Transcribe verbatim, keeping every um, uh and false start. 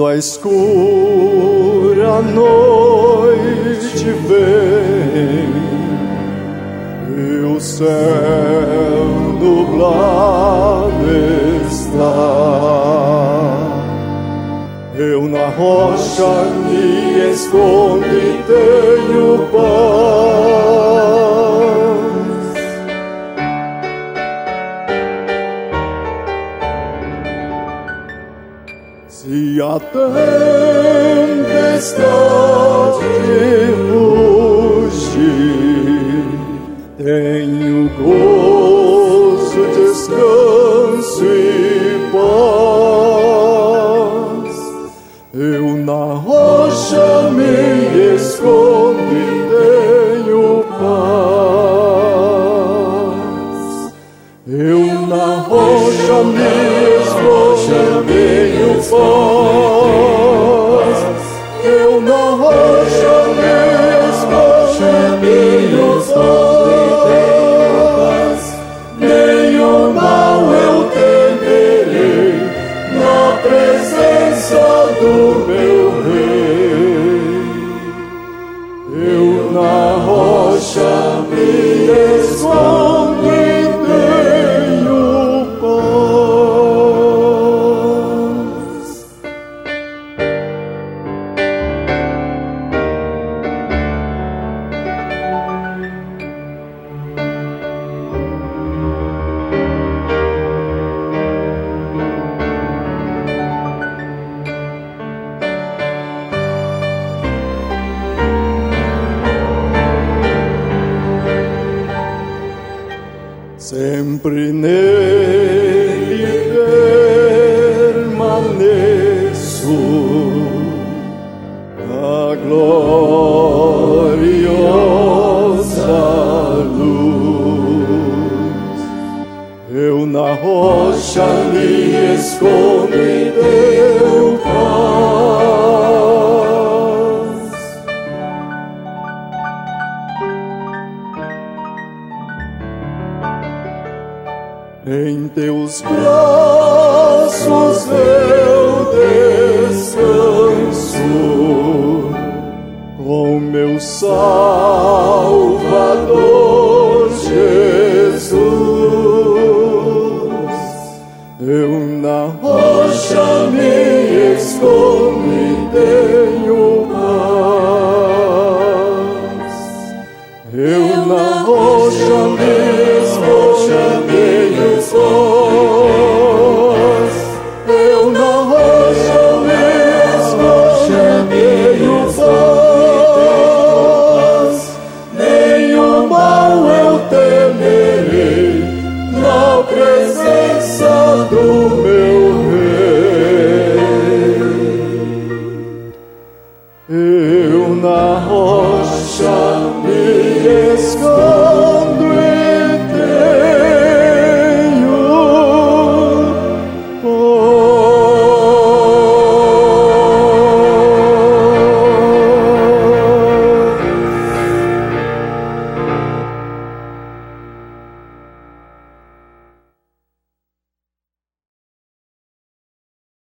Quando a escura noite vem e o céu nublado está, eu na rocha me escondo e tenho paz. Se a tempestade rugir, tenho gozo, descanso e paz. Eu na rocha me escondo e tenho paz. Eu na rocha me escondo e tenho paz. Eu na rocha me escondo e tenho paz. Nenhum mal eu temerei na presença do meu Rei. Eu na rocha me escondo e tenho paz. Sempre nele permaneço, a gloriosa luz. Eu na rocha me escondo e tenho paz. Em teus braços eu descanso, com meu Salvador Jesus. Eu na rocha me escondo e tenho paz. Eu na rocha me escondo